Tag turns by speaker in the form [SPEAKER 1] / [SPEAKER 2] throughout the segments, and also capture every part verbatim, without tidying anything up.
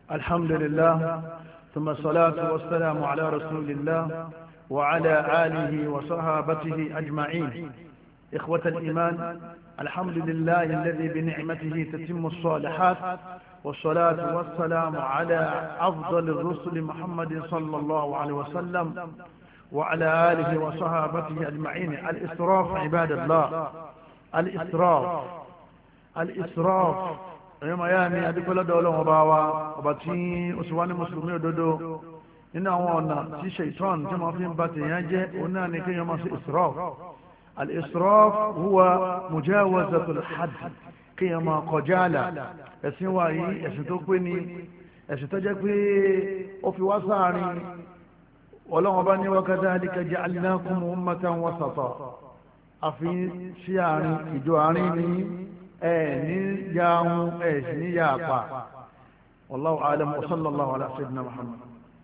[SPEAKER 1] الحمد لله ثم الصلاة والسلام على رسول الله وعلى آله وصحابته أجمعين. إخوة الإيمان، الحمد لله الذي بنعمته تتم الصالحات، والصلاة والسلام على أفضل الرسل محمد صلى الله عليه وسلم وعلى آله وصحابته أجمعين. الإسراف عباد الله، الإسراف الإسراف ẹ̀yọ́mọ̀ yá mi adúpẹ́ lọ́dọ̀ Ọlọ́run ọba wa, ọba tí ó sì wá ní mùsùlùmí òdodo. nínú àwọn ọ̀nà tí ṣèitán tí wọ́n fi ń ba tèèyàn jẹ́ òun náà ni kéèyàn máa ṣe israf. al-israf huwa mujawazatul hadd, kéèyàn máa kọjá àlà. ẹ̀sìn wa yìí ẹ̀sìn tó pé ni, ẹ̀sìn tó jẹ́ pé ó fi wá sáàrin. Ọlọ́run ọba ní wa kadhalika ja'alnakum ummatan wasata, àfi sí àárín ìjọ àárín ní ẹ ní yahun ẹ sì ní yàpá. wallahu a'lam wa sallallahu ala sayyidina Muhammad.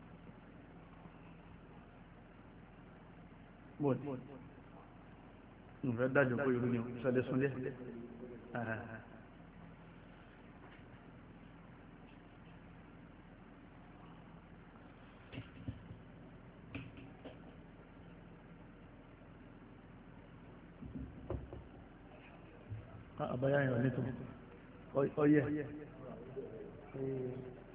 [SPEAKER 1] bọ́ọ̀dì nfẹ́ dájú pé irú ni sọdẹ súnlẹ̀. àbáyá yẹn ò ní tó ọyẹ.